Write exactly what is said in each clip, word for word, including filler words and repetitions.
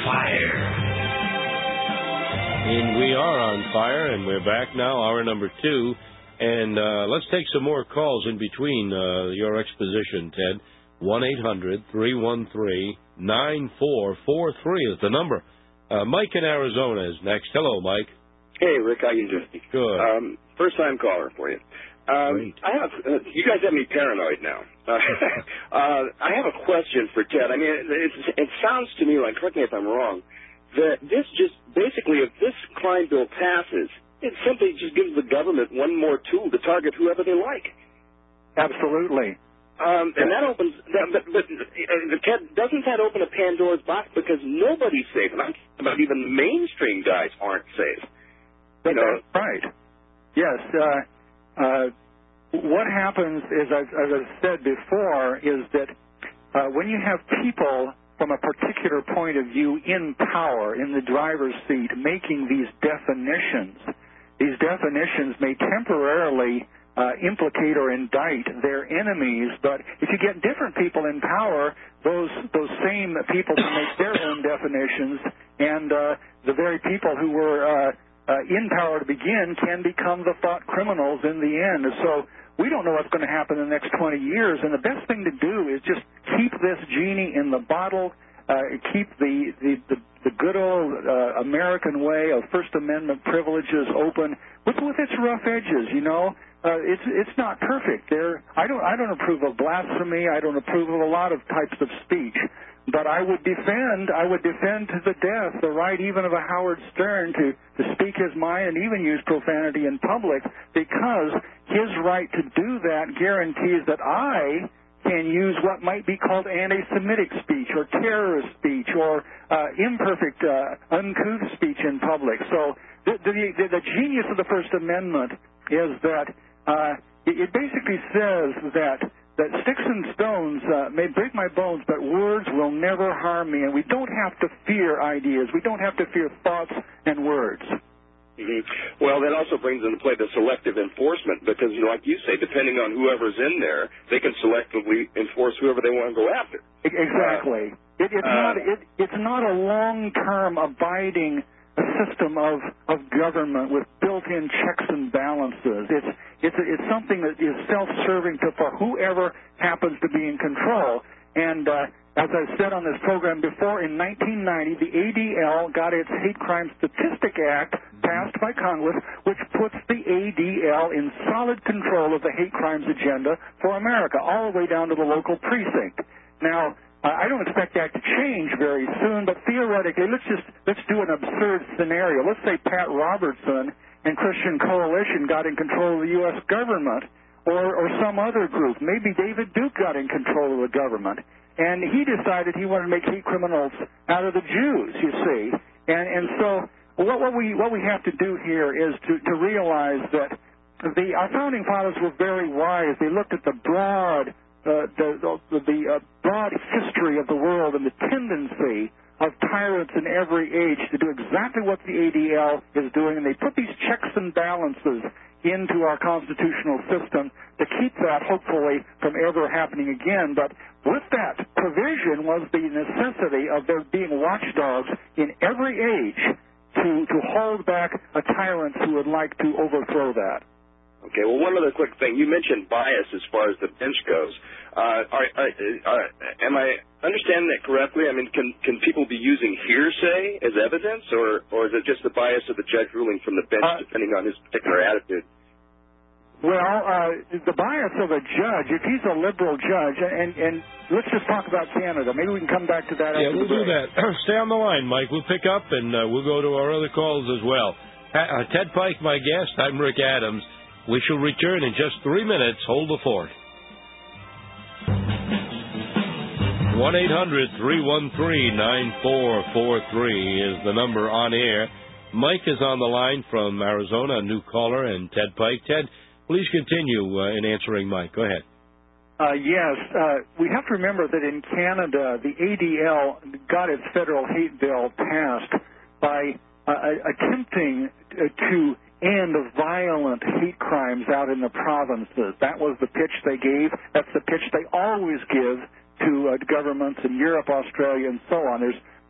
fire. And we are on fire, and we're back now, hour number two. And uh, let's take some more calls in between uh, your exposition, Ted. one eight hundred three one three nine four four three is the number. Uh, Mike in Arizona is next. Hello, Mike. Hey, Rick, how you doing? Good. Um, first-time caller for you. Um, Great. I have uh, you guys have me paranoid now. Uh, uh, I have a question for Ted. I mean, it, it, it sounds to me like, correct me if I'm wrong, that this just basically, if this crime bill passes, it simply just gives the government one more tool to target whoever they like. Absolutely. Um, and that opens, that, but, but uh, Ted, doesn't that open a Pandora's box? Because nobody's safe, and I'm talking about even the mainstream guys aren't safe. You know, That's right. Yes. Uh, uh, what happens is, as, as I've said before, is that uh, when you have people from a particular point of view in power, in the driver's seat, making these definitions, these definitions may temporarily uh, implicate or indict their enemies, but if you get different people in power, those those same people can make their own definitions, and uh, the very people who were uh, uh, in power to begin can become the thought criminals in the end. So we don't know what's going to happen in the next twenty years, and the best thing to do is just keep this genie in the bottle, uh, keep the, the, the, the good old uh, American way of First Amendment privileges open with, with its rough edges, you know. Uh, it's it's not perfect. There, I don't I don't approve of blasphemy. I don't approve of a lot of types of speech, but I would defend I would defend to the death the right even of a Howard Stern to, to speak his mind and even use profanity in public, because his right to do that guarantees that I can use what might be called anti-Semitic speech or terrorist speech or uh, imperfect, uh, uncouth speech in public. So the, the, the genius of the First Amendment is that uh, it, it basically says that that sticks and stones uh, may break my bones, but words will never harm me, and we don't have to fear ideas. We don't have to fear thoughts and words. Mm-hmm. Well, that also brings into play the selective enforcement, because, you know, like you say, depending on whoever's in there, they can selectively enforce whoever they want to go after. Exactly. Uh, it, it's uh, not. It, it's not a long-term abiding system of of government with built-in checks and balances. It's it's it's something that is self-serving to for whoever happens to be in control. And uh, as I said on this program before, in nineteen ninety, the A D L got its Hate Crime Statistic Act passed by Congress, which puts the A D L in solid control of the hate crimes agenda for America, all the way down to the local precinct. Now, uh, I don't expect that to change very soon, but theoretically, let's just let's do an absurd scenario. Let's say Pat Robertson and Christian Coalition got in control of the U S government, or or some other group. Maybe David Duke got in control of the government, and he decided he wanted to make hate criminals out of the Jews, you see. And and so what, what we what we have to do here is to, to realize that the our founding fathers were very wise. They looked at the broad uh, the the, the uh, broad history of the world and the tendency of tyrants in every age to do exactly what the A D L is doing, and they put these checks and balances into our constitutional system to keep that, hopefully, from ever happening again. But with that provision was the necessity of there being watchdogs in every age to, to hold back a tyrant who would like to overthrow that. Okay, well, one other quick thing. You mentioned bias as far as the bench goes. Uh, are, are, are, am I understanding that correctly? I mean, can, can people be using hearsay as evidence, or, or is it just the bias of the judge ruling from the bench, uh, depending on his particular attitude? Well, uh, the bias of a judge, if he's a liberal judge, and, and let's just talk about Canada. Maybe we can come back to that. Yeah, after we'll do that. Stay on the line, Mike. We'll pick up, and uh, we'll go to our other calls as well. Uh, Ted Pike, my guest. I'm Rick Adams. We shall return in just three minutes. Hold the fort. one eight hundred three one three nine four four three is the number on air. Mike is on the line from Arizona, a new caller, and Ted Pike. Ted, please continue uh, in answering Mike. Go ahead. Uh, yes. Uh, we have to remember that in Canada, the A D L got its federal hate bill passed by uh, attempting to end violent hate crimes out in the provinces. That was the pitch they gave. That's the pitch they always give to uh, governments in Europe, Australia, and so on. There's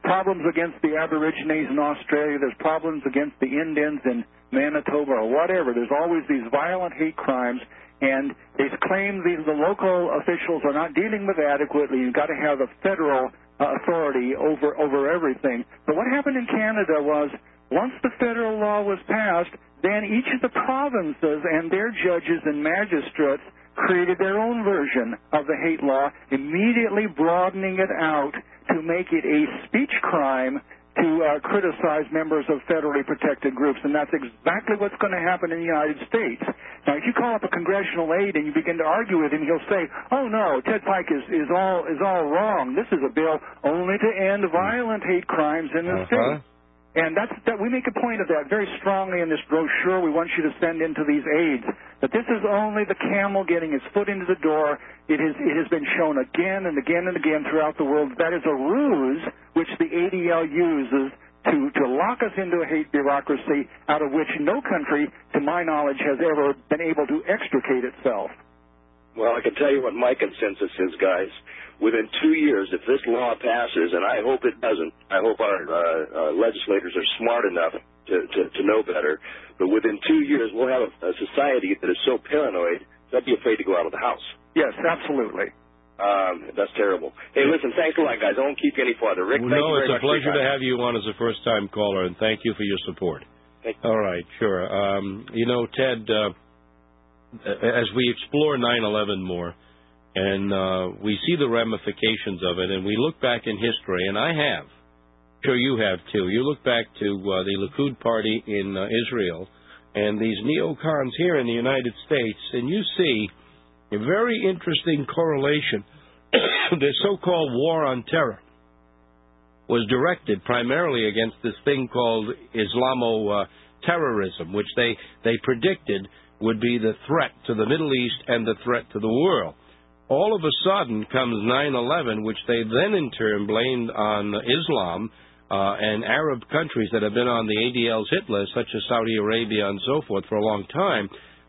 problems against the Aborigines in Australia. There's problems against the Indians in Manitoba or whatever. There's always these violent hate crimes, and they claim these the local officials are not dealing with adequately. You've got to have a federal uh, authority over over everything. But what happened in Canada was, once the federal law was passed, then each of the provinces and their judges and magistrates created their own version of the hate law, immediately broadening it out to make it a speech crime to uh, criticize members of federally protected groups. And that's exactly what's going to happen in the United States. Now, if you call up a congressional aide and you begin to argue with him, he'll say, oh, no, Ted Pike is, is, all, is all wrong. This is a bill only to end violent hate crimes in the uh-huh. state. And that's, that we make a point of that very strongly in this brochure we want you to send into these aides, that this is only the camel getting its foot into the door. It, is, it has been shown again and again and again throughout the world. That is a ruse which the A D L uses to, to lock us into a hate bureaucracy out of which no country, to my knowledge, has ever been able to extricate itself. Well, I can tell you what my consensus is, guys. Within two years, if this law passes, and I hope it doesn't, I hope our uh, uh, legislators are smart enough to, to, to know better, but within two years we'll have a, a society that is so paranoid they'll be afraid to go out of the house. Yes, absolutely. Um, that's terrible. Hey, listen, thanks a lot, guys. I won't keep you any farther. Rick, well, thank no, you very it's a much pleasure to have you on as a first-time caller, and thank you for your support. Thank you. All right, sure. Um, you know, Ted, uh, as we explore nine eleven more, and uh, we see the ramifications of it, and we look back in history, and I have. Sure you have, too. You look back to uh, the Likud party in uh, Israel and these neocons here in the United States, and you see a very interesting correlation. The so-called war on terror was directed primarily against this thing called Islamo-terrorism, which they, they predicted would be the threat to the Middle East and the threat to the world. All of a sudden comes nine eleven, which they then in turn blamed on Islam uh, and Arab countries that have been on the A D L's hit list, such as Saudi Arabia and so forth, for a long time.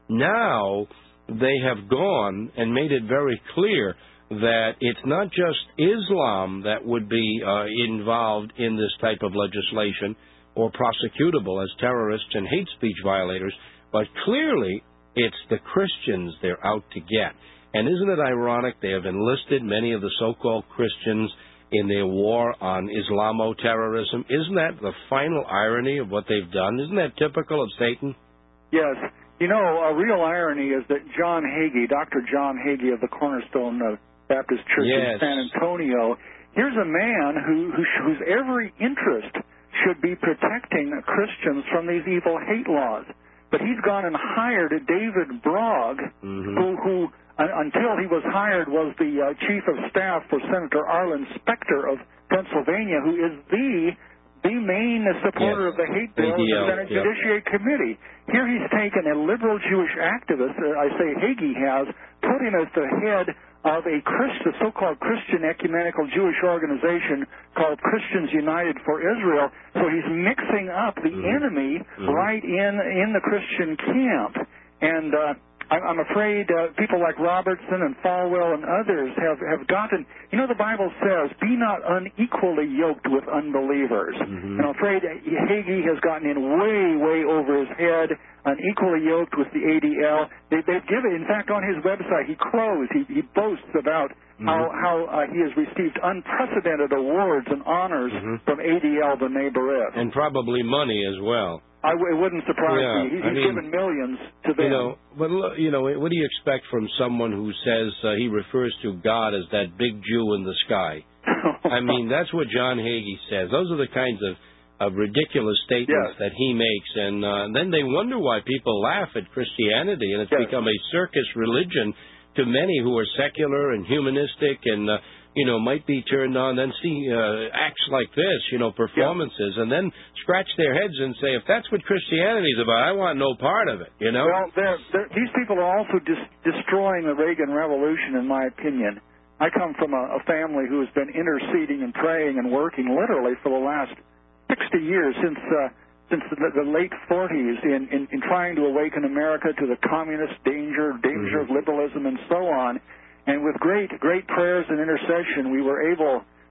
Now they have gone and made it very clear that it's not just Islam that would be uh, involved in this type of legislation or prosecutable as terrorists and hate speech violators, but clearly it's the Christians they're out to get. And isn't it ironic they have enlisted many of the so-called Christians in their war on Islamo-terrorism? Isn't that the final irony of what they've done? Isn't that typical of Satan? Yes. You know, a real irony is that John Hagee, Doctor John Hagee of the Cornerstone Baptist Church yes. in San Antonio, here's a man who, who whose every interest should be protecting Christians from these evil hate laws. But he's gone and hired David Bragg, mm-hmm. who, who until he was hired, was the uh, chief of staff for Senator Arlen Specter of Pennsylvania, who is the the main supporter yes. of the hate bill in the Senate yep. Judiciary Committee. Here he's taken a liberal Jewish activist, uh, I say Hagee has, put him as the head of a Christ, a so-called Christian ecumenical Jewish organization called Christians United for Israel. So he's mixing up the mm-hmm. enemy mm-hmm. right in in the Christian camp. And uh, I'm afraid uh, people like Robertson and Falwell and others have, have gotten, you know, the Bible says, be not unequally yoked with unbelievers. Mm-hmm. And I'm afraid Hagee has gotten in way, way over his head, unequally yoked with the A D L. They, they've given, in fact, on his website, he crows, he, he boasts about mm-hmm. how, how uh, he has received unprecedented awards and honors mm-hmm. from A D L the Neighborette. And probably money as well. I w- it wouldn't surprise yeah, me. He's, I he's mean, given millions to them. You know, but look, you know, what do you expect from someone who says uh, he refers to God as that big Jew in the sky? I mean, that's what John Hagee says. Those are the kinds of, of ridiculous statements yes. that he makes, and uh, then they wonder why people laugh at Christianity, and it's yes. become a circus religion to many who are secular and humanistic and uh, you know, might be turned on, then see uh, acts like this, you know, performances, yeah. and then scratch their heads and say, if that's what Christianity is about, I want no part of it, you know? Well, they're, they're, these people are also dis- destroying the Reagan Revolution, in my opinion. I come from a, a family who has been interceding and praying and working literally for the last sixty years, since uh, since the, the late forties, in, in, in trying to awaken America to the communist danger, danger mm-hmm. of liberalism, and so on. And with great, great prayers and intercession, we were able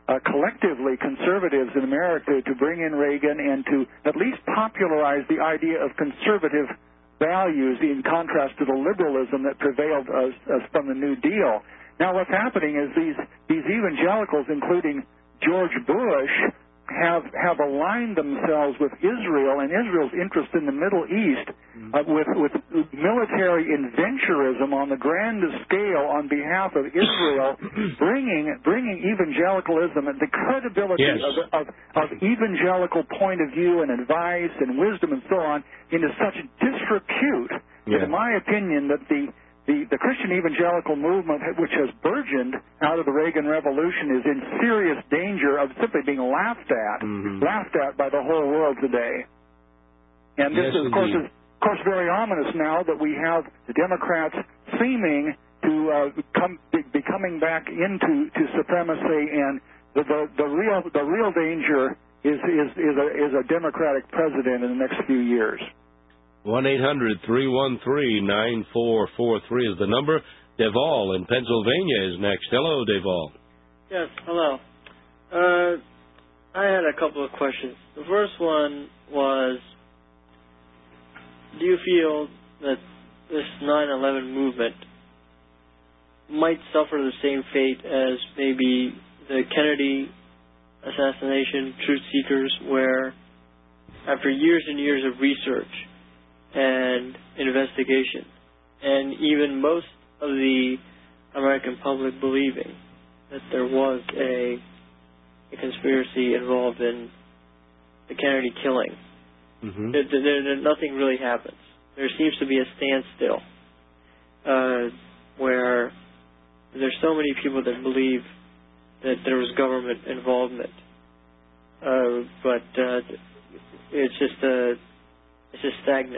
uh, collectively conservatives in America to bring in Reagan and to at least popularize the idea of conservative values in contrast to the liberalism that prevailed us, us from the New Deal. Now what's happening is these, these evangelicals, including George Bush, have have aligned themselves with Israel and Israel's interest in the Middle East uh, with with military adventurism on the grandest scale on behalf of Israel, bringing bringing evangelicalism and the credibility yes. of, of of evangelical point of view and advice and wisdom and so on into such disrepute yeah. that, in my opinion, that the The, the Christian evangelical movement, which has burgeoned out of the Reagan Revolution, is in serious danger of simply being laughed at, mm-hmm. laughed at by the whole world today. And this, yes, is, of course, is of course very ominous now that we have the Democrats seeming to uh, come be, be coming back into to supremacy, and the, the the real the real danger is is is a, is a Democratic president in the next few years. one eight hundred three one three nine four four three is the number. Deval in Pennsylvania is next. Hello, Deval. Yes, hello. Uh, I had a couple of questions. The first one was, do you feel that this nine eleven movement might suffer the same fate as maybe the Kennedy assassination, Truth Seekers, where after years and years of research and investigation, and even most of the American public believing that there was a, a conspiracy involved in the Kennedy killing, mm-hmm. there, there, there, nothing really happens. There seems to be a standstill uh, where there's so many people that believe that there was government involvement, uh, but uh, it's just uh, it's just stagnant.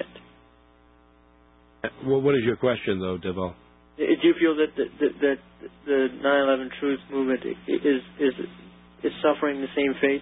Well, what is your question, though, Deval? Do you feel that the, that, that the nine eleven Truth movement is is is suffering the same fate?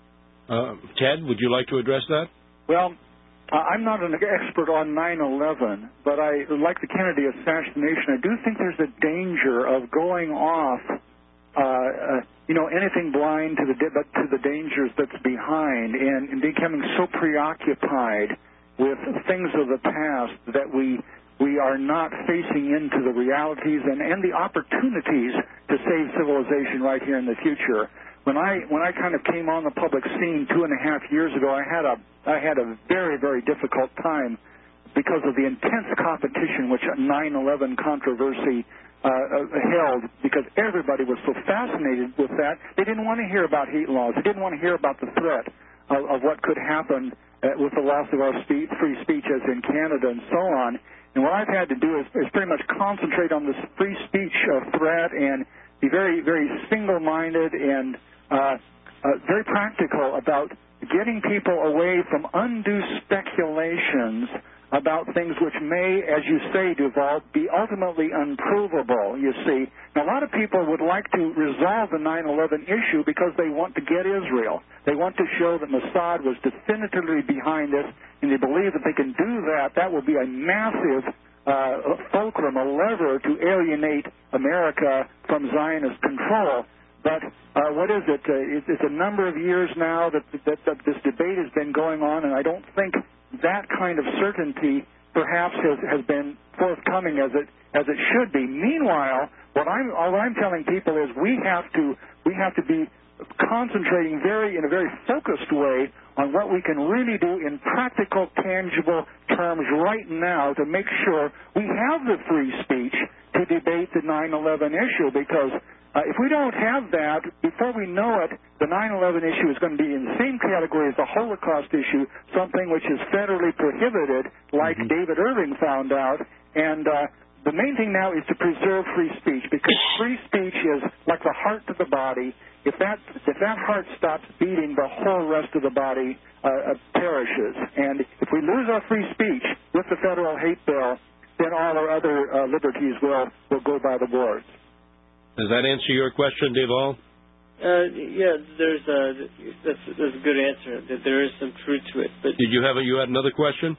Uh, Ted, would you like to address that? Well, I'm not an expert on nine eleven, but I, like the Kennedy assassination, I do think there's a danger of going off, uh, uh, you know, anything blind to the but to the dangers that's behind, and, and becoming so preoccupied with things of the past that we we are not facing into the realities and, and the opportunities to save civilization right here in the future. When I when I kind of came on the public scene two and a half years ago, I had a I had a very very difficult time because of the intense competition which nine eleven controversy uh, held, because everybody was so fascinated with that. They didn't want to hear about hate laws. They didn't want to hear about the threat of, of what could happen Uh, with the loss of our spe- free speech as in Canada and so on. And what I've had to do is, is pretty much concentrate on this free speech uh, threat and be very, very single-minded and uh, uh, very practical about getting people away from undue speculations about things which may, as you say, Deval, be ultimately unprovable, you see. Now, a lot of people would like to resolve the nine eleven issue because they want to get Israel. They want to show that Mossad was definitively behind this, and they believe that they can do that. That will be a massive uh, fulcrum, a lever to alienate America from Zionist control. But uh, what is it? Uh, it's, it's a number of years now that, that, that this debate has been going on, and I don't think that kind of certainty perhaps has, has been forthcoming as it as it should be. Meanwhile, what I'm all I'm telling people is we have to we have to be concentrating very in a very focused way on what we can really do in practical, tangible terms right now to make sure we have the free speech to debate the nine eleven issue, because Uh, if we don't have that, before we know it, the nine eleven issue is going to be in the same category as the Holocaust issue, something which is federally prohibited, like mm-hmm. David Irving found out. And uh, the main thing now is to preserve free speech, because free speech is like the heart to the body. If that if that heart stops beating, the whole rest of the body uh, uh, perishes. And if we lose our free speech with the federal hate bill, then all our other uh, liberties will, will go by the boards. Does that answer your question, Deval? Uh, yeah, there's a that's, that's a good answer. That there is some truth to it. But did you have a, you had another question?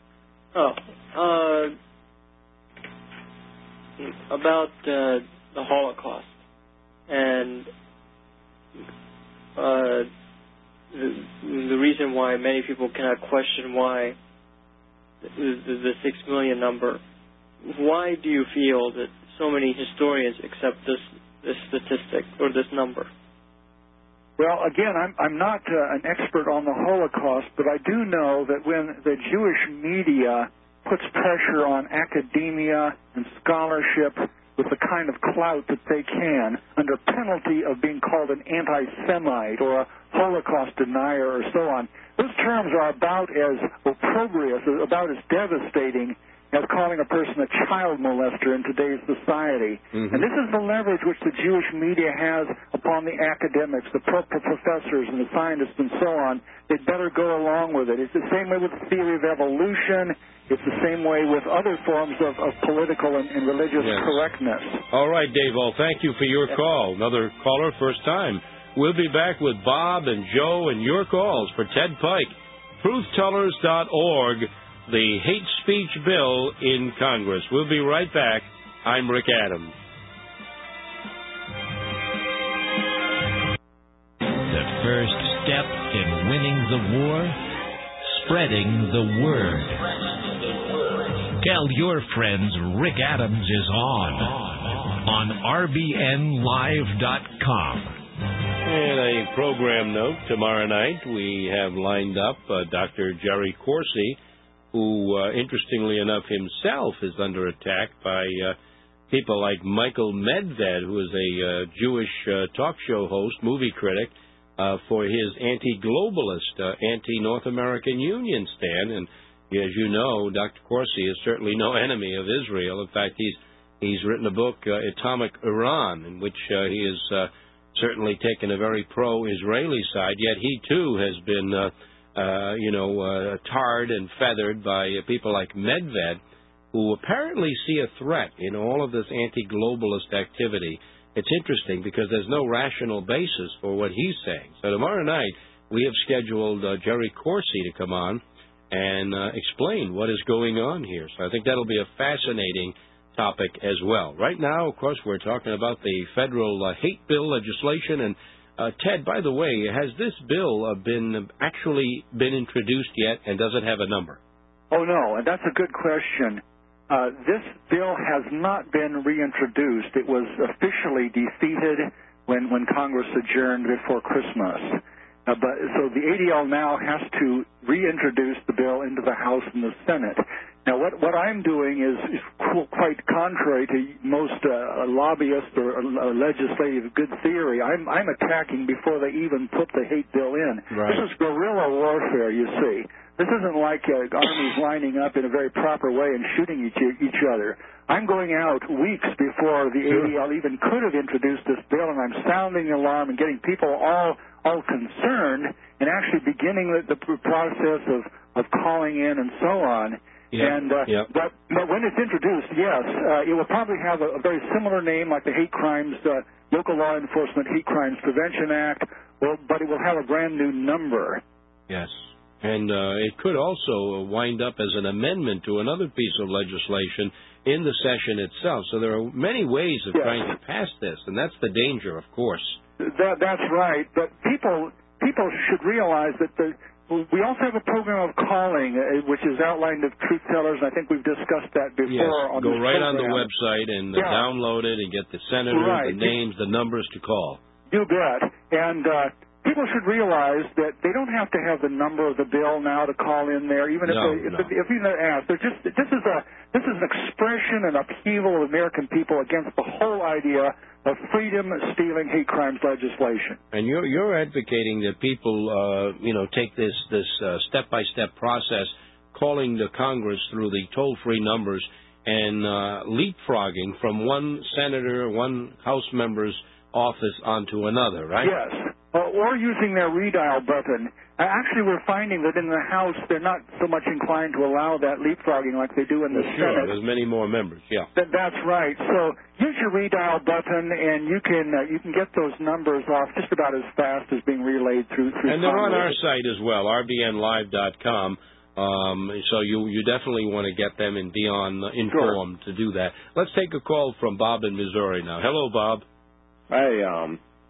Oh, uh, about uh, the Holocaust and uh, the, the reason why many people cannot question why the, the, the six million number. Why do you feel that so many historians accept this this statistic or this number? Well, again, I'm I'm not uh, an expert on the Holocaust, but I do know that when the Jewish media puts pressure on academia and scholarship with the kind of clout that they can, under penalty of being called an anti-Semite or a Holocaust denier or so on, those terms are about as opprobrious, about as devastating as calling a person a child molester in today's society. Mm-hmm. And this is the leverage which the Jewish media has upon the academics, the pro- professors and the scientists and so on. They'd better go along with it. It's the same way with the theory of evolution. It's the same way with other forms of, of political and, and religious yes. correctness. All right, Dave, well, thank you for your call. Another caller, first time. We'll be back with Bob and Joe and your calls for Ted Pike. truth tellers dot org. The hate speech bill in Congress. We'll be right back. I'm Rick Adams. The first step in winning the war, spreading the word. Tell your friends Rick Adams is on on R B N live dot com. And a program note, tomorrow night we have lined up uh, Doctor Jerry Corsi, who, uh, interestingly enough, himself is under attack by uh, people like Michael Medved, who is a uh, Jewish uh, talk show host, movie critic, uh, for his anti-globalist, uh, anti-North American Union stand. And as you know, Doctor Corsi is certainly no enemy of Israel. In fact, he's he's written a book, uh, Atomic Iran, in which uh, he has uh, certainly taken a very pro-Israeli side, yet he, too, has been... Uh, Uh, you know, uh, tarred and feathered by uh, people like Medved, who apparently see a threat in all of this anti-globalist activity. It's interesting because there's no rational basis for what he's saying. So tomorrow night, we have scheduled uh, Jerry Corsi to come on and uh, explain what is going on here. So I think that'll be a fascinating topic as well. Right now, of course, we're talking about the federal uh, hate bill legislation. And Uh, Ted, by the way, has this bill uh, been actually been introduced yet, and does it have a number? Oh, no, and that's a good question. Uh, this bill has not been reintroduced. It was officially defeated when, when Congress adjourned before Christmas. Uh, but so the A D L now has to reintroduce the bill into the House and the Senate. Now, what, what I'm doing is, is quite contrary to most uh, lobbyists or, or legislative good theory. I'm, I'm attacking before they even put the hate bill in. Right. This is guerrilla warfare, you see. This isn't like uh, armies lining up in a very proper way and shooting each, each other. I'm going out weeks before the sure. A D L even could have introduced this bill, and I'm sounding the alarm and getting people all all concerned and actually beginning the, the process of, of calling in and so on. Yep. And uh, yep. but, but when it's introduced, yes, uh, it will probably have a, a very similar name, like the Hate Crimes, uh, Local Law Enforcement Hate Crimes Prevention Act, well, but it will have a brand new number. Yes, and uh, it could also wind up as an amendment to another piece of legislation in the session itself. So there are many ways of yes. trying to pass this, and that's the danger, of course. That, that's right, but people people should realize that the we also have a program of calling, uh, which is outlined of Truth Tellers, and I think we've discussed that before. Yes, on go this right program. on the website and uh, yeah. download it and get the senators, right. the names, the numbers to call. You bet. And uh, people should realize that they don't have to have the number of the bill now to call in there, even if no, they, if, no. if, if even they're asked. They're just this is a this is an expression, an upheaval of American people against the whole idea of freedom-stealing hate crimes legislation. And you're you're advocating that people, uh, you know, take this this uh, step-by-step process, calling the Congress through the toll-free numbers and uh, leapfrogging from one senator, one House member's office onto another, right? Yes, uh, or using their redial button. Uh, actually, we're finding that in the House, they're not so much inclined to allow that leapfrogging like they do in the well, sure, Senate. There's many more members, yeah. That, that's right. So use your redial button, and you can uh, you can get those numbers off just about as fast as being relayed through through And they're Congress. on our site as well, R B N live dot com. Um, so you you definitely want to get them and be on uh, informed sure. to do that. Let's take a call from Bob in Missouri now. Hello, Bob. Hey, um,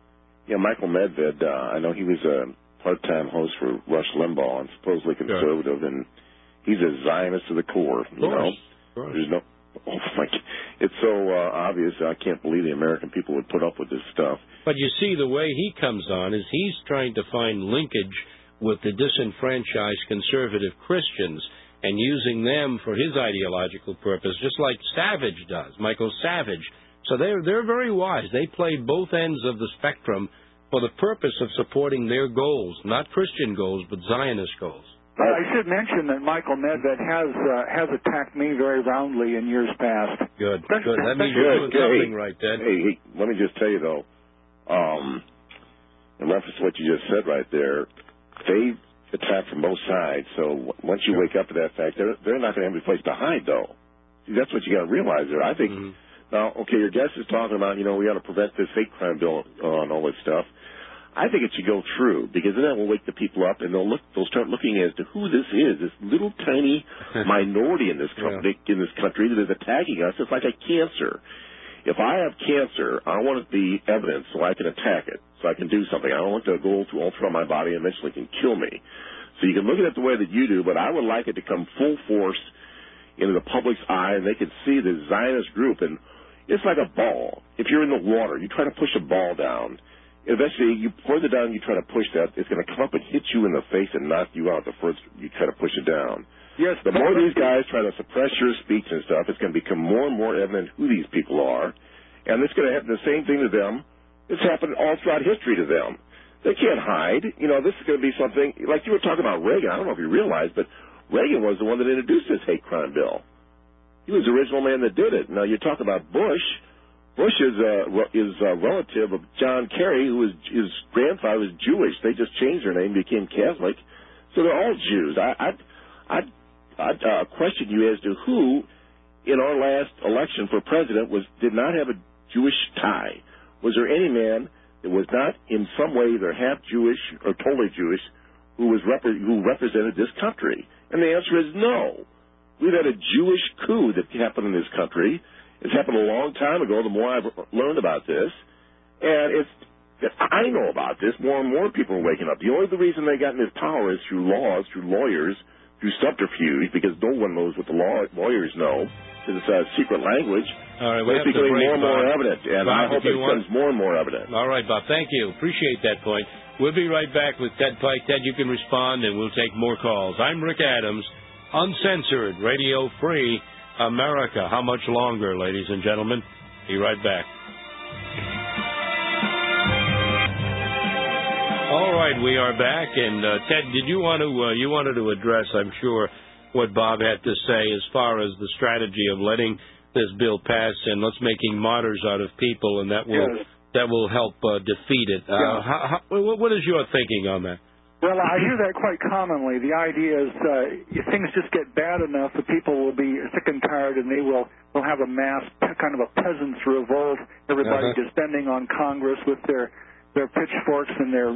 Yeah, Michael Medved, uh, I know he was a part-time host for Rush Limbaugh and supposedly conservative, sure. and he's a Zionist to the core, you know. Of course. There's no, oh my, it's so uh, obvious. I can't believe the American people would put up with this stuff. But you see, the way he comes on is he's trying to find linkage with the disenfranchised conservative Christians and using them for his ideological purpose, just like Savage does, Michael Savage. So they're, they're very wise. They play both ends of the spectrum for the purpose of supporting their goals, not Christian goals, but Zionist goals. But I should mention that Michael Medved has uh, has attacked me very roundly in years past. Good, good. That means good, you're doing good. something hey, right, Ted. Hey, hey, let me just tell you, though, um, in reference to what you just said right there, they attack from both sides. So once you wake up to that fact, they're, they're not going to have any place to hide, though. See, that's what you got to realize there. I think, mm-hmm. now, okay, your guest is talking about, you know, we got to prevent this hate crime bill uh, and all this stuff. I think it should go through, because then that will wake the people up, and they'll look. They'll start looking as to who this is, this little tiny minority in this company, yeah. in this country that is attacking us. It's like a cancer. If I have cancer, I want the evidence so I can attack it, so I can do something. I don't want it to go through all through my body and eventually can kill me. So you can look at it the way that you do, but I would like it to come full force into the public's eye, and they can see the Zionist group. And it's like a ball. If you're in the water, you try to push a ball down. Eventually, you further down you try to push that, it's going to come up and hit you in the face and knock you out the first you try to push it down. Yes. The more these guys try to suppress your speech and stuff, it's going to become more and more evident who these people are, and it's going to happen the same thing to them. It's happened all throughout history to them. They can't hide. You know, this is going to be something, like you were talking about Reagan. I don't know if you realize, but Reagan was the one that introduced this hate crime bill. He was the original man that did it. Now, you talk about Bush. Bush is a, is a relative of John Kerry, who is, his grandfather was Jewish. They just changed their name, became Catholic. So they're all Jews. I, I'd, I'd, I'd uh, question you as to who in our last election for president was did not have a Jewish tie. Was there any man that was not in some way either half Jewish or totally Jewish who was rep- who represented this country? And the answer is no. We've had a Jewish coup that happened in this country. It's happened a long time ago, the more I've learned about this. And it's, I know about this, more and more people are waking up. The only the reason they got in this power is through laws, through lawyers, through subterfuge, because no one knows what the law, lawyers know, because it's a secret language. All right, we it's have becoming to break, more and more Bob. evident, and Bob, I hope it becomes want... more and more evident. All right, Bob, thank you. Appreciate that point. We'll be right back with Ted Pike. Ted, you can respond, and we'll take more calls. I'm Rick Adams, uncensored, radio free. America. How much longer, ladies and gentlemen? Be right back. All right, we are back. And uh, Ted, did you want to uh, you wanted to address, I'm sure, what Bob had to say as far as the strategy of letting this bill pass and let's making martyrs out of people, and that will yes. that will help uh, defeat it. Uh, yeah. how, how, what is your thinking on that? Well, I hear that quite commonly. The idea is uh, if things just get bad enough, the people will be sick and tired, and they will, will have a mass kind of a peasants' revolt, everybody uh-huh. descending on Congress with their, their pitchforks and their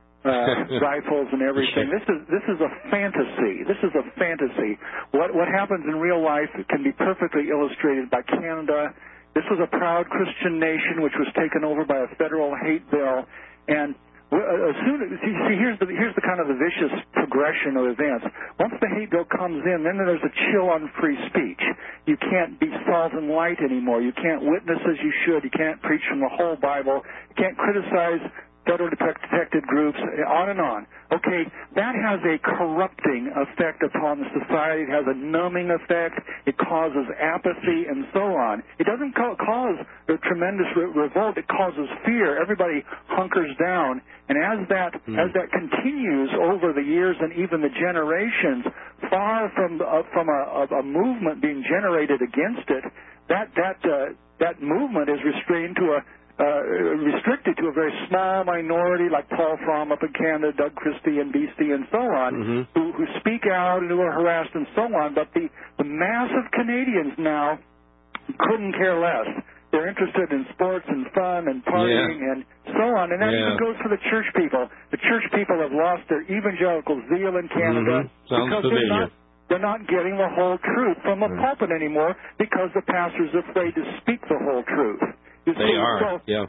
uh, rifles and everything. This is this is a fantasy. This is a fantasy. What what happens in real life can be perfectly illustrated by Canada. This was a proud Christian nation which was taken over by a federal hate bill, and as soon as, see, here's the here's the kind of the vicious progression of events. Once the hate bill comes in, then there's a chill on free speech. You can't be salt and light anymore. You can't witness as you should. You can't preach from the whole Bible. You can't criticize federal protected groups, on and on. Okay, that has a corrupting effect upon the society. It has a numbing effect. It causes apathy and so on. It doesn't ca- cause a tremendous re- revolt. It causes fear. Everybody hunkers down. And as that mm. as that continues over the years and even the generations, far from uh, from a, a, a movement being generated against it, that that uh, that movement is restrained to a Uh, restricted to a very small minority like Paul Fromm up in Canada, Doug Christie and Beastie and so on, mm-hmm. who, who speak out and who are harassed and so on. But the, the mass of Canadians now couldn't care less. They're interested in sports and fun and partying yeah. and so on. And that yeah. even goes for the church people. The church people have lost their evangelical zeal in Canada mm-hmm. Sounds because familiar. they're not, they're not getting the whole truth from the mm-hmm. pulpit anymore because the pastor's afraid to speak the whole truth. You they see, are, so, yeah.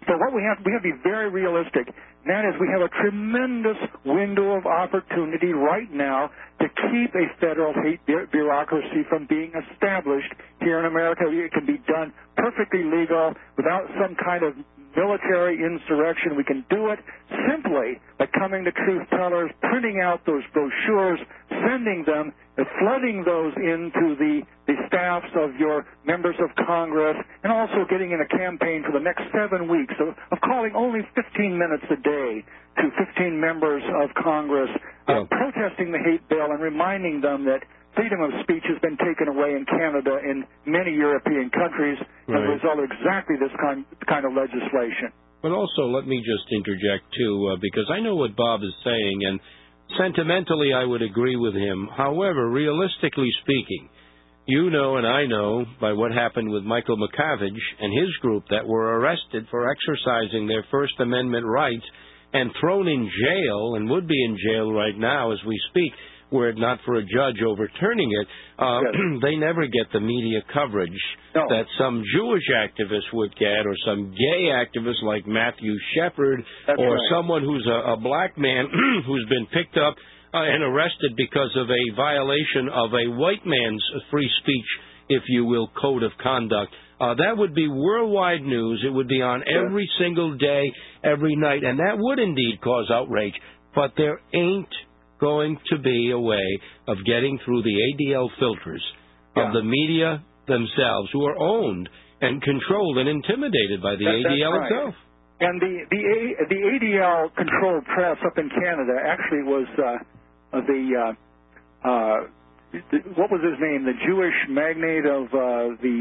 So what we have, we have to be very realistic. And that is, we have a tremendous window of opportunity right now to keep a federal hate bureaucracy from being established here in America. It can be done perfectly legal without some kind of military insurrection. We can do it simply by coming to Truth Tellers, printing out those brochures, sending them, and flooding those into the, the staffs of your members of Congress, and also getting in a campaign for the next seven weeks of, of calling only fifteen minutes a day to fifteen members of Congress, uh, yeah. protesting the hate bill and reminding them that freedom of speech has been taken away in Canada and many European countries right. as a result of exactly this kind, kind of legislation. But also, let me just interject, too, uh, because I know what Bob is saying, and sentimentally I would agree with him. However, realistically speaking, you know and I know by what happened with Michael McCavage and his group that were arrested for exercising their First Amendment rights and thrown in jail and would be in jail right now as we speak, were it not for a judge overturning it, uh, yes. they never get the media coverage no. that some Jewish activists would get, or some gay activists like Matthew Shepard, That's or right. someone who's a, a black man who's been picked up uh, and arrested because of a violation of a white man's free speech, if you will, code of conduct. Uh, that would be worldwide news. It would be on every yes. single day, every night, and that would indeed cause outrage. But there ain't going to be a way of getting through the A D L filters yeah. of the media themselves, who are owned and controlled and intimidated by the that, A D L right. itself. And the the, A, the A D L controlled press up in Canada actually was uh, the, uh, uh, the what was his name? The Jewish magnate of uh, the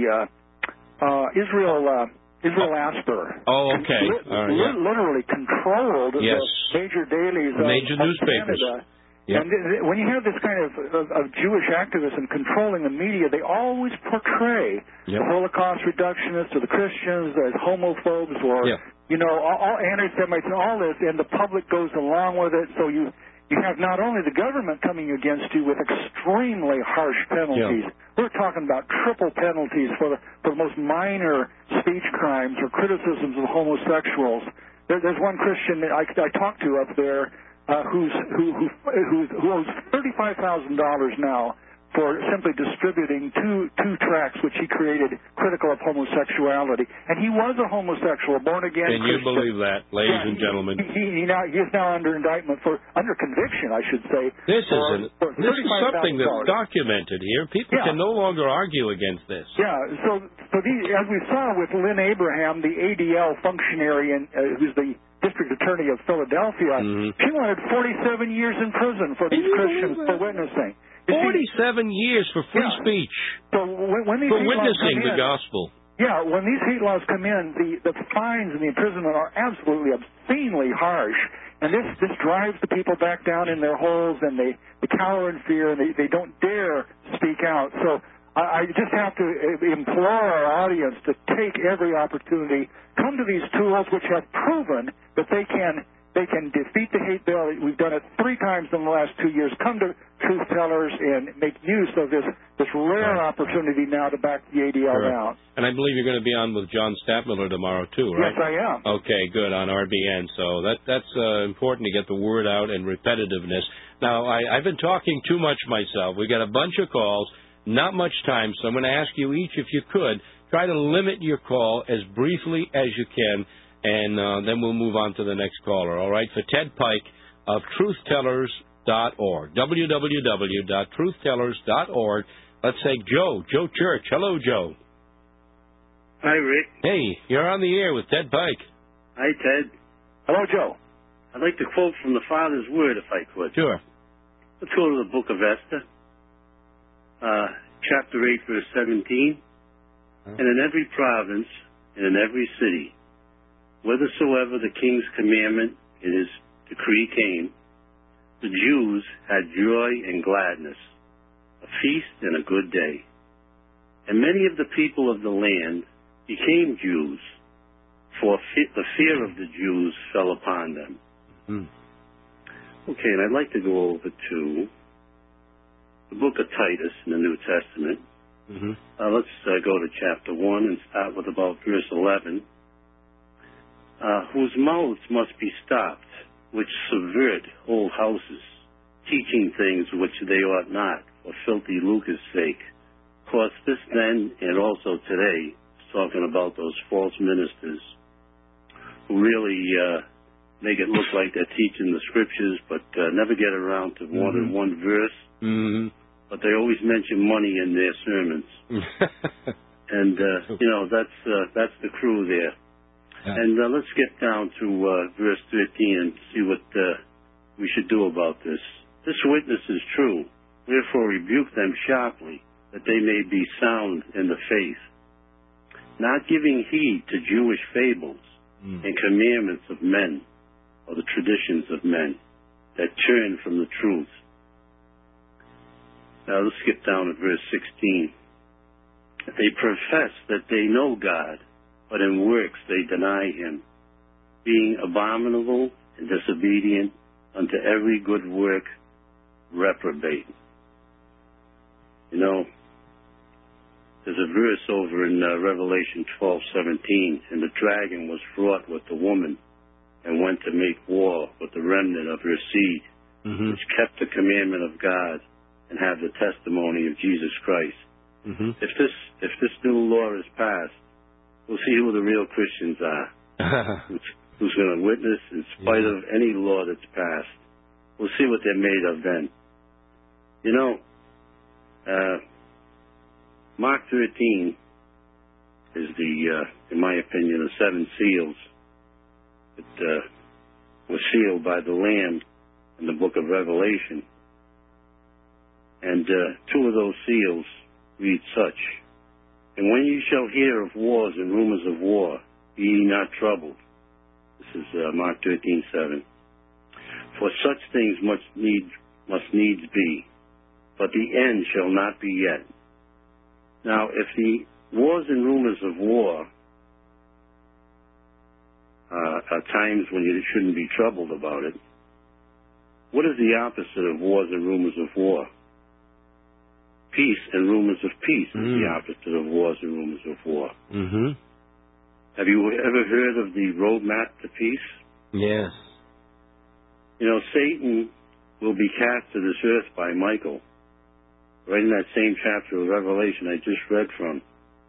uh, uh, Israel. Uh, Israel Asper. Oh, okay. Li- uh, li- yeah. Literally controlled yes. the major dailies of, major of newspapers. Canada. Yep. And th- when you have this kind of, of, of Jewish activism controlling the media, they always portray yep. the Holocaust reductionists or the Christians as homophobes or, yep. you know, all, all anti-Semites and all this, and the public goes along with it. So you you have not only the government coming against you with extremely harsh penalties. Yep. We're talking about triple penalties for the, for the most minor speech crimes or criticisms of homosexuals. There, there's one Christian that I, I talked to up there Uh, who's, who, who, who, who owes thirty-five thousand dollars now for simply distributing two two tracts which he created critical of homosexuality. And he was a homosexual, born again Can Christian. you believe that, ladies yeah, and gentlemen? He, he, he, now, he is now under indictment for, under conviction, I should say. This for, is an, for this is something that's documented here. People yeah. can no longer argue against this. Yeah, so, so these, as we saw with Lynn Abraham, the A D L functionary, in, uh, who's the district attorney of Philadelphia, mm-hmm. she wanted forty-seven years in prison for these Christians for witnessing. You forty-seven see, years for free yeah. speech. So when, when these for hate witnessing laws come the in, gospel. Yeah, when these hate laws come in, the, the fines and the imprisonment are absolutely obscenely harsh. And this, this drives the people back down in their holes, and they, they cower in fear, and they, they don't dare speak out. So I, I just have to implore our audience to take every opportunity, come to these tools which have proven that they can they can defeat the hate bill. We've done it three times in the last two years. Come to Truth Tellers and make use of this this rare right. opportunity now to back the A D L sure. down. And I believe you're going to be on with John Stadtmiller tomorrow too, right? Yes, I am. Okay, good, on R B N. So that that's uh, important to get the word out and repetitiveness. Now, I, I've been talking too much myself. We got a bunch of calls, not much time, so I'm going to ask you each, if you could, try to limit your call as briefly as you can, and uh, then we'll move on to the next caller, all right? For Ted Pike of truth tellers dot org, w w w dot truth tellers dot org. Let's say Joe, Joe Church. Hello, Joe. Hi, Rick. Hey, you're on the air with Ted Pike. Hi, Ted. Hello, Joe. I'd like to quote from the Father's Word, if I could. Sure. Let's go to the book of Esther, uh, chapter eight, verse seventeen. Huh? And in every province and in every city, whithersoever the king's commandment and his decree came, the Jews had joy and gladness, a feast and a good day. And many of the people of the land became Jews, for fe- the fear of the Jews fell upon them. Mm. Okay, and I'd like to go over to the book of Titus in the New Testament. Mm-hmm. Uh, let's uh, go to chapter one and start with about verse eleven. uh, whose mouths must be stopped, which subvert whole houses, teaching things which they ought not, for filthy lucre's sake. Of course, this then, and also today, is talking about those false ministers who really uh, make it look like they're teaching the scriptures, but uh, never get around to more mm-hmm. than one verse. Mm-hmm. But they always mention money in their sermons. And, uh, you know, that's uh, that's the crew there. Yeah. And uh, let's get down to uh, verse thirteen and see what uh, we should do about this. This witness is true. Therefore rebuke them sharply, that they may be sound in the faith, not giving heed to Jewish fables mm. and commandments of men, or the traditions of men, that turn from the truth. Now let's skip down to verse sixteen. They profess that they know God, but in works they deny him, being abominable and disobedient unto every good work, reprobate. You know, there's a verse over in uh, Revelation twelve seventeen, and the dragon was fraught with the woman and went to make war with the remnant of her seed, mm-hmm. which kept the commandment of God and have the testimony of Jesus Christ. Mm-hmm. If this if this new law is passed, we'll see who the real Christians are, who's, who's going to witness in spite yeah. of any law that's passed. We'll see what they're made of then. You know, uh, Mark thirteen is the, uh, in my opinion, the seven seals that uh, were sealed by the Lamb in the book of Revelation. And uh, two of those seals read such: And when ye shall hear of wars and rumors of war, be ye not troubled. This is uh, Mark thirteen seven. For such things must need must needs be, but the end shall not be yet. Now, if the wars and rumors of war uh, are times when you shouldn't be troubled about it, what is the opposite of wars and rumors of war? Peace and rumors of peace mm. is the opposite of wars and rumors of war. Mm-hmm. Have you ever heard of the roadmap to peace? Yes. You know, Satan will be cast to this earth by Michael, right in that same chapter of Revelation I just read from.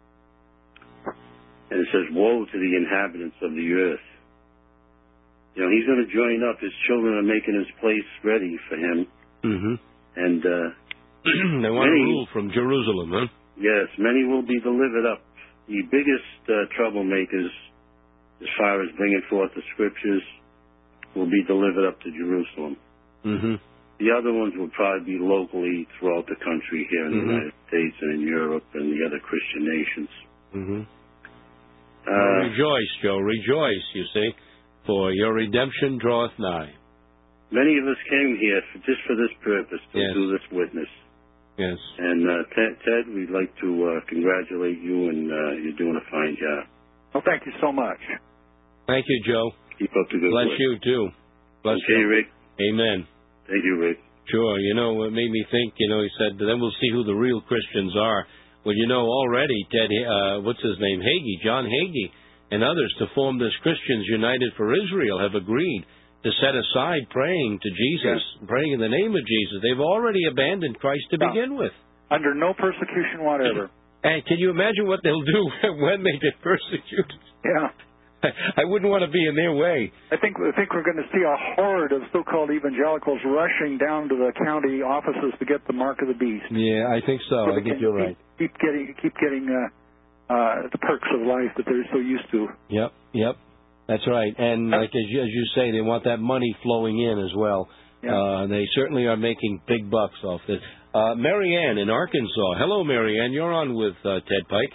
And it says, woe to the inhabitants of the earth. You know, he's going to join up. His children are making his place ready for him. Mm-hmm. And, uh, they want many, to rule from Jerusalem, huh? Yes, many will be delivered up. The biggest uh, troublemakers, as far as bringing forth the scriptures, will be delivered up to Jerusalem. Mm-hmm. The other ones will probably be locally throughout the country here in mm-hmm. the United States and in Europe and the other Christian nations. Mm-hmm. Uh, well, rejoice, Joe, rejoice, you see, for your redemption draweth nigh. Many of us came here for, just for this purpose, to yes. do this witness. Yes. And uh, Ted, Ted, we'd like to uh, congratulate you, and uh, you're doing a fine job. Well, thank you so much. Thank you, Joe. Keep up the good Bless work. you, too. Bless okay, you. Rick. Amen. Thank you, Rick. Sure. You know, it made me think, you know, he said, then we'll see who the real Christians are. Well, you know, already, Ted, uh, what's his name, Hagee, John Hagee, and others to form this Christians United for Israel have agreed to set aside praying to Jesus, yes. praying in the name of Jesus. They've already abandoned Christ to no. begin with. Under no persecution whatever. And can you imagine what they'll do when they get persecuted? Yeah. I wouldn't want to be in their way. I think I think we're going to see a horde of so-called evangelicals rushing down to the county offices to get the mark of the beast. Yeah, I think so. I think you're right. Keep getting keep getting uh, uh, the perks of life that they're so used to. Yep, yep. That's right. And like as you, as you say, they want that money flowing in as well. Yeah. Uh, they certainly are making big bucks off this. Uh, Mary Ann in Arkansas. Hello, Mary Ann. You're on with uh, Ted Pike.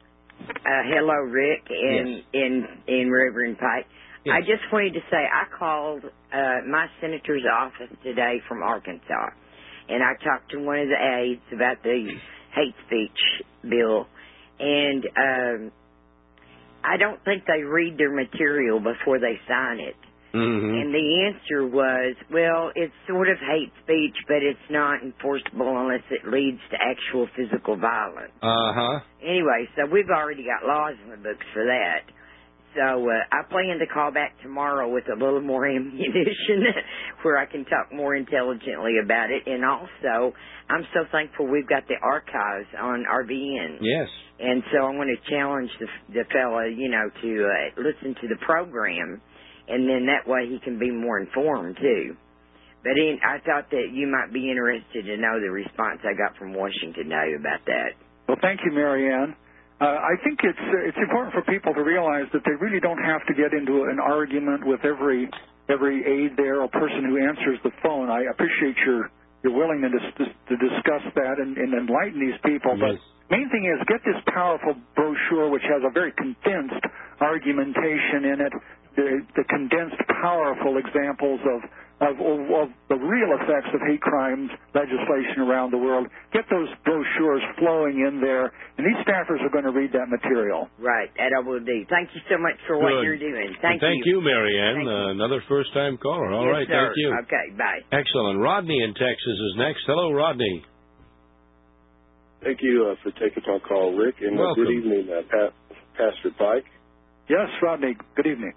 Uh, hello, Rick and yes. in in Reverend Pike. Yes. I just wanted to say I called uh, my senator's office today from Arkansas, and I talked to one of the aides about the hate speech bill, and um, I don't think they read their material before they sign it. Mm-hmm. And the answer was, well, it's sort of hate speech, but it's not enforceable unless it leads to actual physical violence. Uh-huh. Anyway, so we've already got laws in the books for that. So uh, I plan to call back tomorrow with a little more ammunition where I can talk more intelligently about it. And also, I'm so thankful we've got the archives on R B N. Yes. And so I want to challenge the, the fella, you know, to uh, listen to the program, and then that way he can be more informed, too. But in, I thought that you might be interested to know the response I got from Washington today about that. Well, thank you, Marianne. Uh, I think it's uh, it's important for people to realize that they really don't have to get into an argument with every every aide there or person who answers the phone. I appreciate your your willingness to, to discuss that and, and enlighten these people. Yes. But main thing is get this powerful brochure, which has a very condensed argumentation in it, the, the condensed, powerful examples of Of, of, of the real effects of hate crimes legislation around the world. Get those brochures flowing in there, and these staffers are going to read that material. Right, that I will do. Thank you so much for Good. what you're doing. Thank, thank you. you, Marianne. Thank uh, you. Another first-time caller. All yes, right, sir. thank you. Okay, bye. Excellent. Rodney in Texas is next. Hello, Rodney. Thank you uh, for taking my call, Rick, and uh, good evening, uh, Pat, Pastor Pike. Yes, Rodney. Good evening.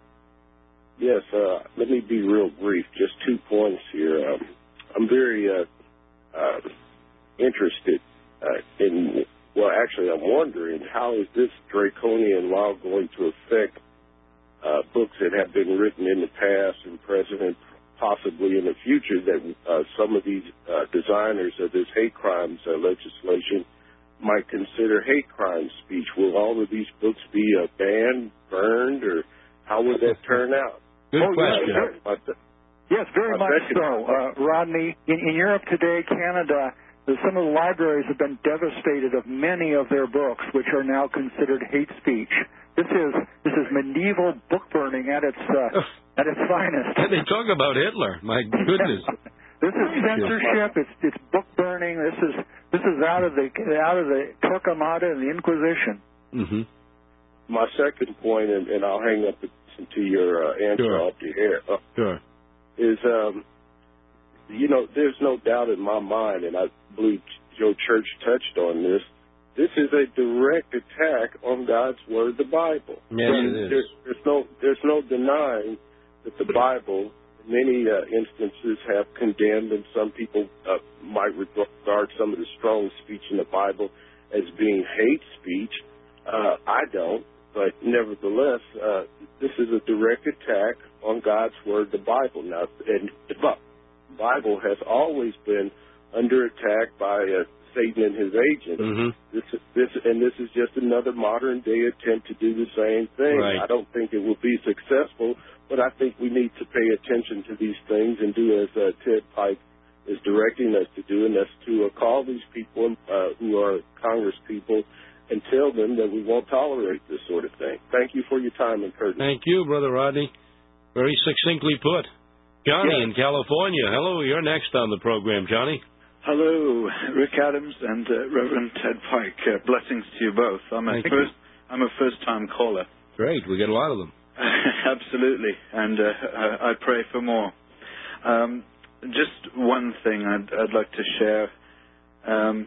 Yes, uh, let me be real brief. Just two points here. Um, I'm very uh, uh, interested uh, in, well, actually, I'm wondering how is this draconian law going to affect uh, books that have been written in the past and present and possibly in the future that uh, some of these uh, designers of this hate crimes uh, legislation might consider hate crime speech. Will all of these books be uh, banned, burned, or how would that turn out? Good oh, question. Yes, yes very much so, uh, Rodney. In, in Europe today, Canada, the, some of the libraries have been devastated of many of their books, which are now considered hate speech. This is this is medieval book burning at its uh, at its finest. And they talk about Hitler. My goodness. This is censorship. It's it's book burning. This is this is out of the out of the Torquemada and the Inquisition. Mm-hmm. My second point, and, and I'll hang up to your uh, answer sure. off the air, uh, sure. is, um, you know, there's no doubt in my mind, and I believe Joe Church touched on this, this is a direct attack on God's Word, the Bible. Yes, it is. There's, there's, no, there's no denying that the Bible, in many uh, instances, have condemned, and some people uh, might regard some of the strong speech in the Bible as being hate speech. Uh, I don't. But nevertheless, uh, this is a direct attack on God's Word, the Bible. Now, and the Bible has always been under attack by uh, Satan and his agents. Mm-hmm. This, this, and this is just another modern day attempt to do the same thing. Right. I don't think it will be successful, but I think we need to pay attention to these things and do as uh, Ted Pike is directing us to do, and that's to uh, call these people uh, who are Congress people and tell them that we won't tolerate this sort of thing. Thank you for your time and courtesy. Thank you, Brother Rodney. Very succinctly put. Johnny yes. in California. Hello, you're next on the program, Johnny. Hello, Rick Adams and uh, Reverend Ted Pike. Uh, blessings to you both. I'm a Thank first. You. I'm a first-time caller. Great, we get a lot of them. Absolutely, and uh, I, I pray for more. Um, just one thing I'd, I'd like to share. Um,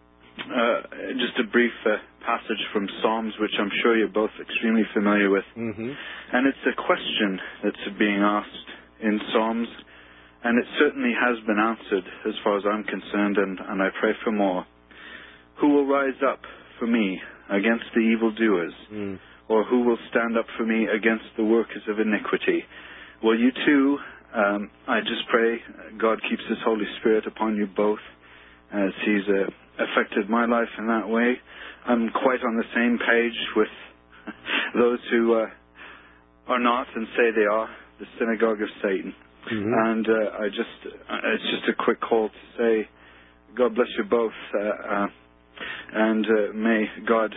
Uh, just a brief uh, passage from Psalms, which I'm sure you're both extremely familiar with. Mm-hmm. And it's a question that's being asked in Psalms, and it certainly has been answered as far as I'm concerned, and, and I pray for more. Who will rise up for me against the evildoers? Mm. Or who will stand up for me against the workers of iniquity? Well, you too, um, I just pray God keeps His Holy Spirit upon you both as He's uh, affected my life in that way. I'm quite on the same page with those who uh, are not and say they are, the synagogue of Satan. Mm-hmm. And uh, I just, uh, it's just a quick call to say, God bless you both, uh, uh, and uh, may God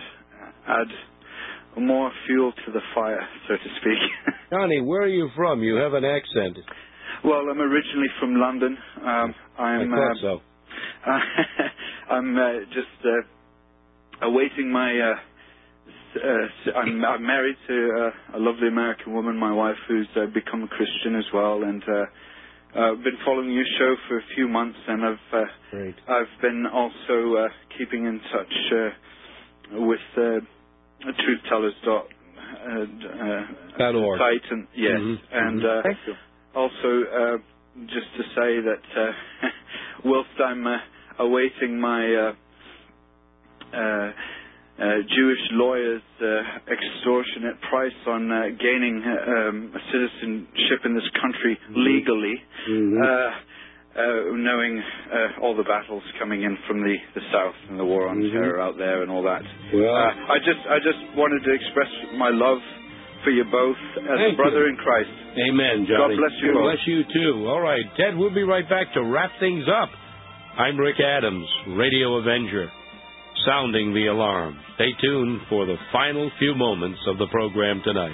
add more fuel to the fire, so to speak. Johnny, where are you from? You have an accent. Well, I'm originally from London. Um, I'm, I thought uh, so. I'm uh, just uh, awaiting my. Uh, uh, I'm, I'm married to uh, a lovely American woman, my wife, who's uh, become a Christian as well, and uh, I've been following your show for a few months, and I've uh, Great. I've been also uh, keeping in touch uh, with uh, truth tellers dot uh, uh, .org. site, and yes, Mm-hmm. and Mm-hmm. uh, also uh, just to say that uh, whilst I'm uh, awaiting my uh, uh, uh, Jewish lawyer's uh, extortionate price on uh, gaining uh, um, a citizenship in this country legally. Mm-hmm. Uh, Uh, knowing uh, all the battles coming in from the, the south and the war on mm-hmm. terror out there and all that. Well, uh, I just I just wanted to express my love for you both as a brother you. in Christ. Amen, Johnny. God bless you God both. bless you too. All right, Ted, we'll be right back to wrap things up. I'm Rick Adams, Radio Avenger, sounding the alarm. Stay tuned for the final few moments of the program tonight.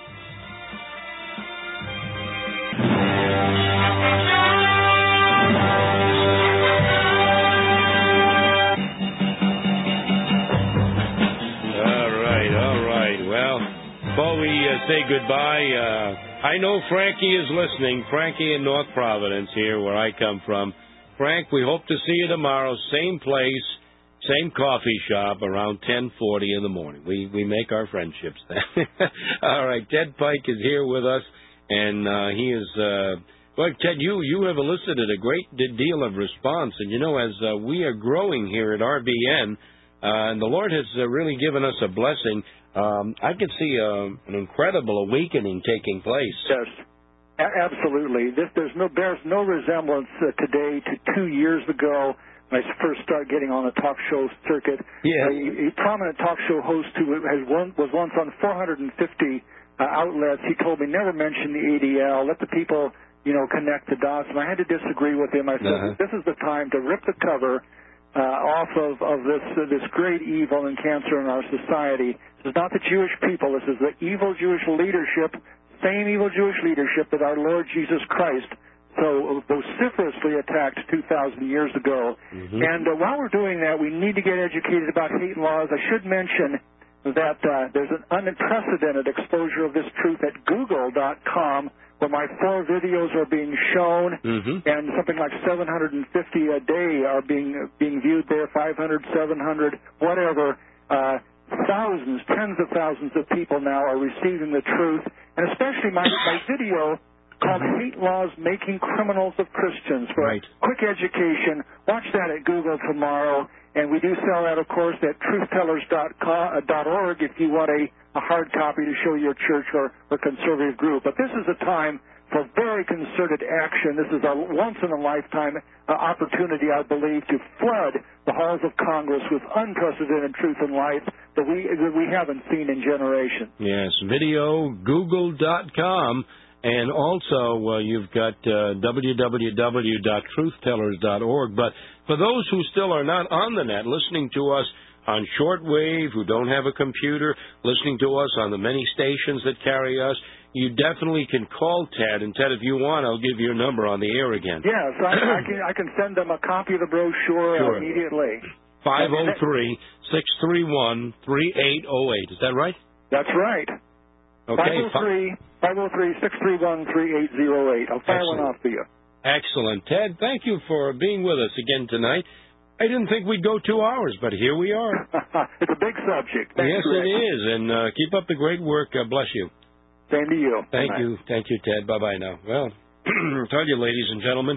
Before we uh, say goodbye, uh, I know Frankie is listening. Frankie in North Providence here, where I come from. Frank, we hope to see you tomorrow. Same place, same coffee shop, around ten forty in the morning. We we make our friendships then. All right, Ted Pike is here with us, and uh, he is... Uh, well, Ted, you, you have elicited a great deal of response. And, you know, as uh, we are growing here at R B N, uh, and the Lord has uh, really given us a blessing... Um, I could see uh, an incredible awakening taking place. Yes, a- absolutely. This, there's no bears no resemblance uh, today to two years ago when I first started getting on the talk show circuit. Yeah. A, a prominent talk show host who has one, was once on four hundred fifty uh, outlets. He told me never mention the A D L. Let the people, you know, connect the dots. And I had to disagree with him. I said uh-huh. this is the time to rip the cover Uh, off of, of this uh, this great evil and cancer in our society. This is not the Jewish people. This is the evil Jewish leadership, same evil Jewish leadership that our Lord Jesus Christ so vociferously attacked two thousand years ago. Mm-hmm. And uh, while we're doing that, we need to get educated about hate laws. I should mention that uh, there's an unprecedented exposure of this truth at Google dot com, where my four videos are being shown, mm-hmm. and something like seven hundred fifty a day are being being viewed there, five hundred, seven hundred, whatever. Uh, thousands, tens of thousands of people now are receiving the truth, and especially my, my video called Hate Laws Making Criminals of Christians. For right. quick education, watch that at Google tomorrow. And we do sell that, of course, at truth tellers dot org if you want a, a hard copy to show your church or, or conservative group. But this is a time for very concerted action. This is a once-in-a-lifetime uh, opportunity, I believe, to flood the halls of Congress with unprecedented truth and light that we, that we haven't seen in generations. Yes, video, Google dot com. And also, uh, you've got uh, w w w dot truth tellers dot org. But for those who still are not on the net, listening to us on shortwave, who don't have a computer, listening to us on the many stations that carry us, you definitely can call Ted. And, Ted, if you want, I'll give your number on the air again. Yes, I, I, can, I can send them a copy of the brochure sure. immediately. five oh three, six three one, three eight oh eight. Is that right? That's right. Okay. five oh three, six three one, three eight oh eight. I'll fire Excellent. one off for you. Excellent. Ted, thank you for being with us again tonight. I didn't think we'd go two hours, but here we are. It's a big subject. Thanks, yes, Rick. it is. And uh, keep up the great work. Uh, bless you. Same to you. Thank Bye-bye. you. Thank you, Ted. Bye-bye now. Well, I tell you, ladies and gentlemen,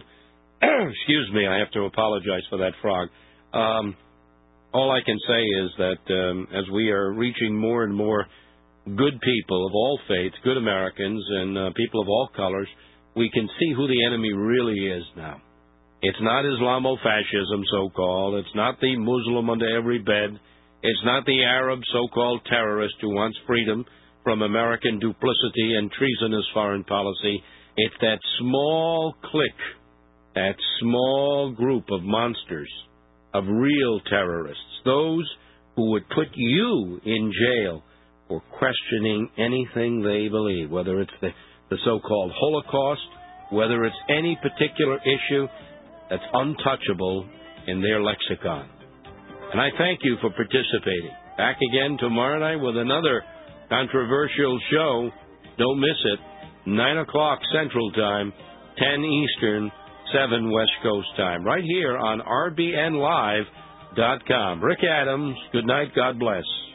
excuse me, I have to apologize for that frog. Um, all I can say is that um, as we are reaching more and more good people of all faiths, good Americans, and uh, people of all colors, we can see who the enemy really is now. It's not Islamofascism, so-called. It's not the Muslim under every bed. It's not the Arab so-called terrorist who wants freedom from American duplicity and treasonous foreign policy. It's that small clique, that small group of monsters, of real terrorists, those who would put you in jail for questioning anything they believe, whether it's the, the so-called Holocaust, whether it's any particular issue that's untouchable in their lexicon. And I thank you for participating. Back again tomorrow night with another controversial show. Don't miss it. nine o'clock Central Time, ten Eastern, seven West Coast Time, right here on R B N live dot com. Rick Adams, good night. God bless.